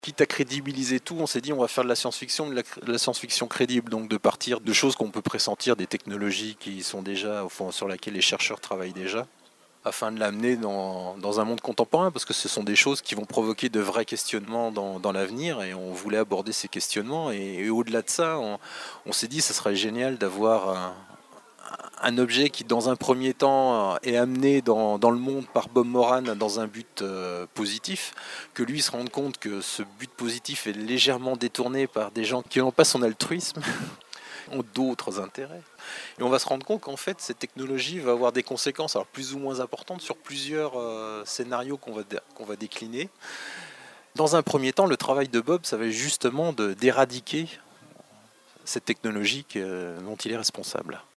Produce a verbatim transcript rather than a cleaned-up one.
Quitte à crédibiliser tout, on s'est dit on va faire de la science-fiction, de la, de la science-fiction crédible, donc de partir de choses qu'on peut pressentir, des technologies qui sont déjà, au fond, sur lesquelles les chercheurs travaillent déjà, afin de l'amener dans, dans un monde contemporain, parce que ce sont des choses qui vont provoquer de vrais questionnements dans, dans l'avenir, et on voulait aborder ces questionnements, et, et au-delà de ça, on, on s'est dit que ce serait génial d'avoir un, un objet qui, dans un premier temps, est amené dans, dans le monde par Bob Moran dans un but euh, positif, que lui se rende compte que ce but positif est légèrement détourné par des gens qui n'ont pas son altruisme, ont d'autres intérêts. Et on va se rendre compte qu'en fait, cette technologie va avoir des conséquences alors plus ou moins importantes sur plusieurs euh, scénarios qu'on va, qu'on va décliner. Dans un premier temps, le travail de Bob, ça va être justement de, d'éradiquer cette technologie que, dont il est responsable.